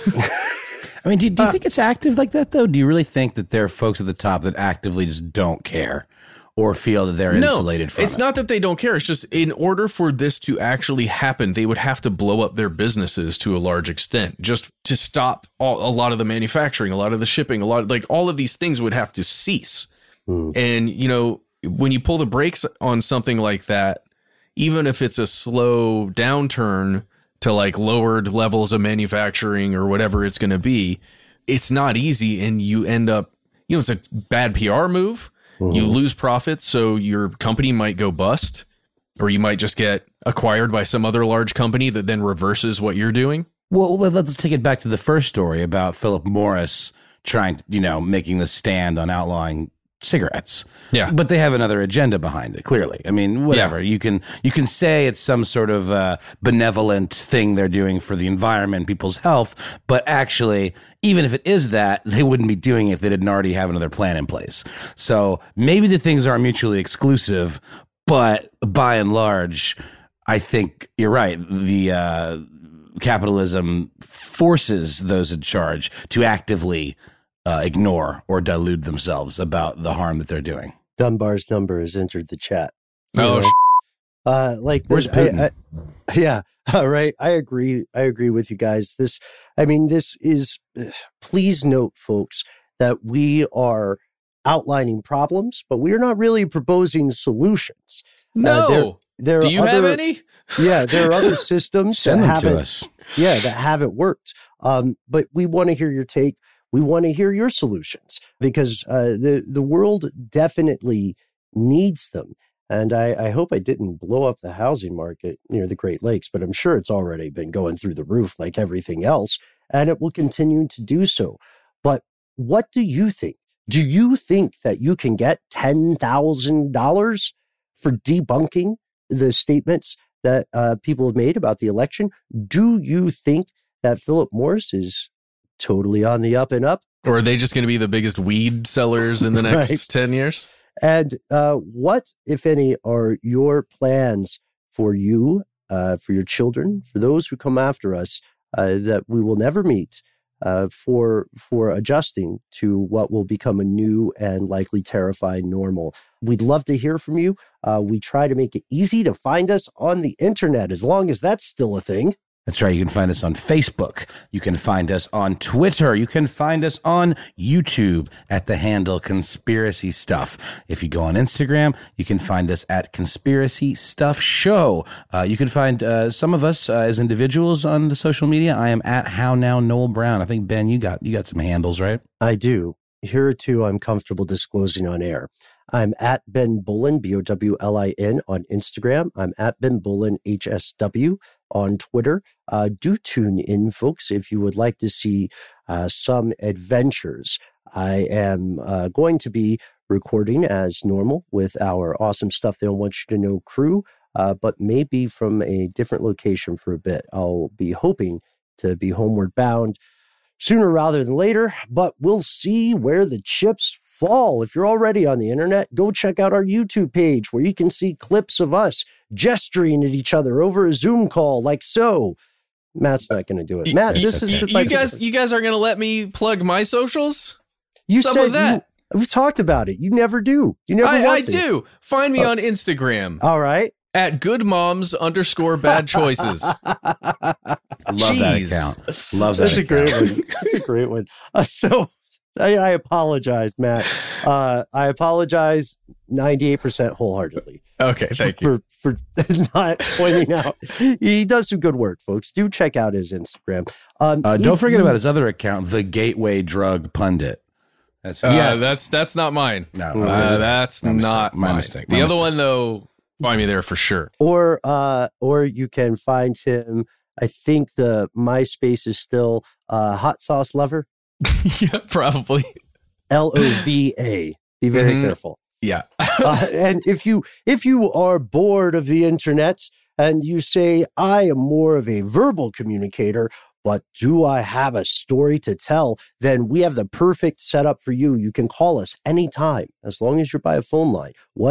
I mean, do you think it's active like that, though? Do you really think that there are folks at the top that actively just don't care or feel that they're insulated from it? It's not that they don't care. It's just in order for this to actually happen, they would have to blow up their businesses to a large extent just to stop a lot of the manufacturing, a lot of the shipping, all of these things would have to cease. And, when you pull the brakes on something like that, even if it's a slow downturn to lowered levels of manufacturing or whatever it's going to be, it's not easy. And you end up, it's a bad PR move. You lose profits. So your company might go bust, or you might just get acquired by some other large company that then reverses what you're doing. Well, let's take it back to the first story about Philip Morris trying, making the stand on outlawing cigarettes. Yeah. But they have another agenda behind it, clearly. I mean, whatever. Yeah. You can say it's some sort of benevolent thing they're doing for the environment, people's health, but actually, even if it is that, they wouldn't be doing it if they didn't already have another plan in place. So maybe the things are mutually exclusive, but by and large, I think you're right. The capitalism forces those in charge to actively ignore or delude themselves about the harm that they're doing. Dunbar's number has entered the chat. Oh, where's Putin? Yeah. All right. I agree. I agree with you guys. This is, please note, folks, that we are outlining problems, but we are not really proposing solutions. No. There Do you have any? Yeah, there are other systems Send them to us. Yeah, that haven't worked. But we want to hear your take. We want to hear your solutions because the world definitely needs them. And I hope I didn't blow up the housing market near the Great Lakes, but I'm sure it's already been going through the roof like everything else, and it will continue to do so. But what do you think? Do you think that you can get $10,000 for debunking the statements that people have made about the election? Do you think that Philip Morris is totally on the up and up? Or are they just going to be the biggest weed sellers in the next Right. 10 years? And what, if any, are your plans for you, for your children, for those who come after us that we will never meet, for adjusting to what will become a new and likely terrifying normal? We'd love to hear from you. We try to make it easy to find us on the internet, as long as that's still a thing. That's right. You can find us on Facebook. You can find us on Twitter. You can find us on YouTube at the handle Conspiracy Stuff. If you go on Instagram, you can find us at Conspiracy Stuff Show. You can find some of us as individuals on the social media. I am at How Now Noel Brown. I think, Ben, you got some handles, right? I do. Here are two I'm comfortable disclosing on air. I'm at Ben Bowlin, BOWLIN, on Instagram. I'm at Ben Bowlin, HSW, on Twitter. Do tune in, folks, if you would like to see some adventures. I am going to be recording as normal with our awesome Stuff They Don't Want You to Know crew, but maybe from a different location for a bit. I'll be hoping to be homeward bound sooner rather than later, but we'll see where the chips fall. If you're already on the internet, go check out our YouTube page where you can see clips of us gesturing at each other over a Zoom call like so. Matt's not going to do it. Matt, this is you guys are going to let me plug my socials? You Some said of that. We've talked about it. You never do. You never want I to. do. Find me on Instagram All right. at goodmoms_bad_choices. Love that account. Love that That's a account. great one. That's a great one. So I apologize, Matt. I apologize 98% wholeheartedly. Okay, thank you. For not pointing out. He does some good work, folks. Do check out his Instagram. Don't forget about his other account, The Gateway Drug Pundit. That's That's not mine. No, that's not my mine. mistake. The other one, though, find me there for sure. Or you can find him. I think the MySpace is still Hot Sauce Lover. Yeah, probably. LOVA. Be very careful. Yeah. And if you are bored of the internet and you say, I am more of a verbal communicator, but do I have a story to tell? Then we have the perfect setup for you. You can call us anytime, as long as you're by a phone line.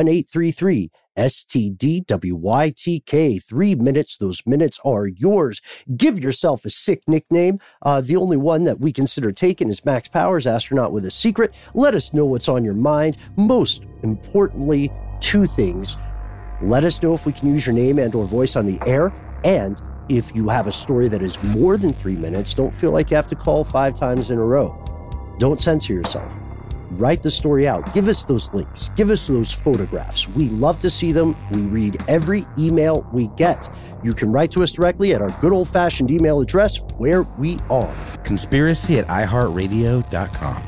1-833-STDWYTK. 3 minutes. Those minutes are yours. Give yourself a sick nickname. The only one that we consider taken is Max Powers, astronaut with a secret. Let us know what's on your mind. Most importantly, 2 things. Let us know if we can use your name and or voice on the air. And if you have a story that is more than 3 minutes, don't feel like you have to call 5 times in a row. Don't censor yourself. Write the story out. Give us those links. Give us those photographs. We love to see them. We read every email we get. You can write to us directly at our good old-fashioned email address, where we are. Conspiracy@iheartradio.com.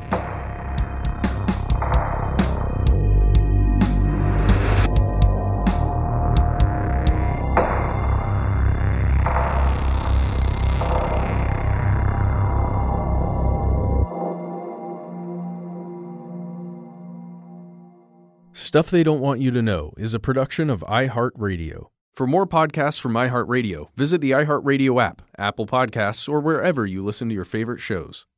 Stuff They Don't Want You to Know is a production of iHeartRadio. For more podcasts from iHeartRadio, visit the iHeartRadio app, Apple Podcasts, or wherever you listen to your favorite shows.